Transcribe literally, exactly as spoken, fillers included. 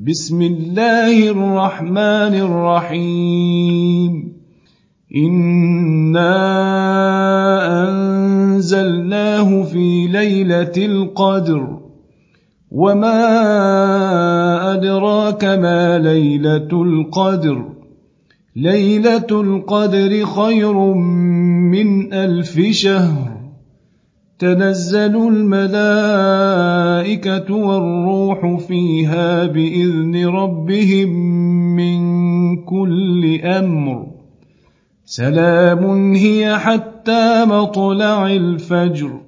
بسم الله الرحمن الرحيم إنا أنزلناه في ليلة القدر وما أدراك ما ليلة القدر ليلة القدر خير من ألف شهر تنزل الملائكة والروح فيها بإذن ربهم من كل أمر سلام هي حتى مطلع الفجر